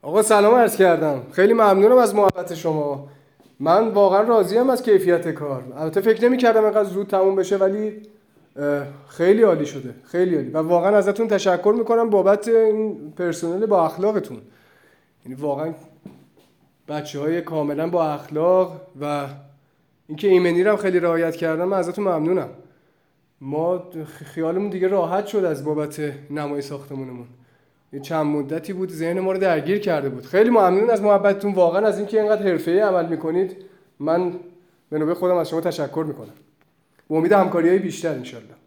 آقا سلام عرض کردم. خیلی ممنونم از محبت شما. من واقعا راضیم از کیفیت کار. البته فکر نمی‌کردم اینقدر زود تموم بشه، ولی خیلی عالی شده، خیلی عالی. و واقعا ازتون تشکر میکنم بابت این پرسنل با اخلاقتون. یعنی واقعا بچه‌های کاملا با اخلاق و اینکه ایمنی رو هم خیلی رعایت کردن. من ازتون ممنونم. ما خیالمون دیگه راحت شد از بابت نمای ساختمونمون. یه چند مدتی بود ذهن ما رو درگیر کرده بود. خیلی ممنون از محبتتون، واقعا از اینکه اینقدر حرفه‌ای عمل میکنید. من به نوبه خودم از شما تشکر میکنم. با امید همکاری‌های بیشتر انشالله.